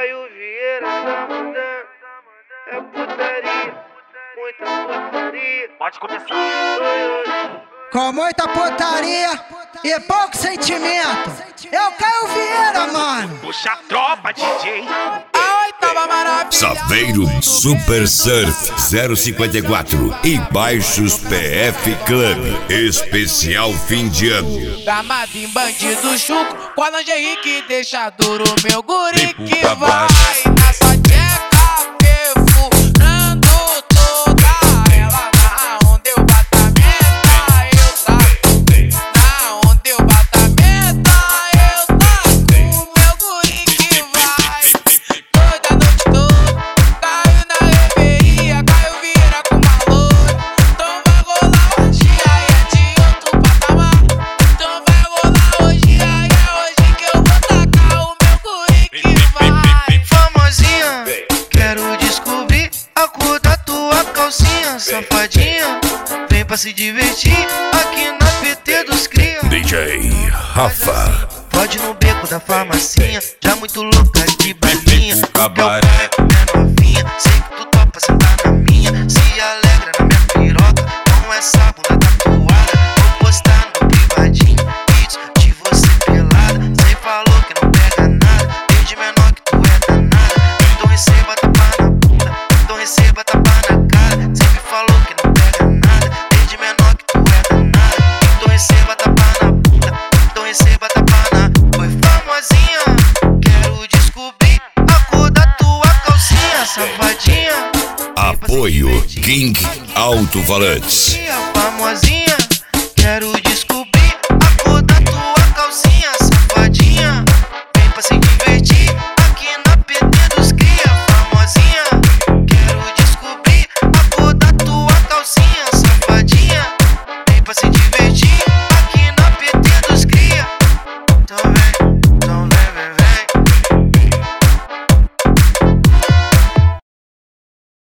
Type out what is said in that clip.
Caio Vieira tá mandando, é putaria, muita putaria. Pode começar. Com muita putaria e pouco sentimento. Eu Caio Vieira, mano. Puxa a tropa, DJ. Saveiro Super Surf 054 e Baixos PF Club. Especial fim de ano. Gamado em bandido chuco, com a lingerie que deixa duro meu guri que vai na sua tcheca perfurando toda ela. Na onde eu bato a meta, eu taco. Na onde eu bato a meta, eu taco. Meu guri que vai toda noite toda. Caio na reveria, Caio Vieira com valor. Então vai rolar hoje, aí é de outro patamar. Então vai rolar hoje, aí é hoje que eu vou tacar o meu guri que vai. Famosinha, quero descobrir a cor da tua calcinha. Safadinha, vem pra se divertir aqui na PT dos cria. DJ Rafa. Pode no beco da farmacinha, já muito louca de balinha. Cabaré. É novinha, sei que tu topa sentar na minha. Se alegra na minha piroca, com essa bunda tatuada. Vou postar no privadinho, vídeos de você pelada. Cê falou que não pega nada, desde menor que tu é danada. Então receba tapa na bunda, então receba tapa na cara. Cê me falou que não pega nada, desde menor que tu é danada. Então receba tapa na bunda, então receba tapa na. Foi famosinha, quero descobrir a cor da tua calcinha. Safadinha, Apoio King Alto Falantes. famosinha.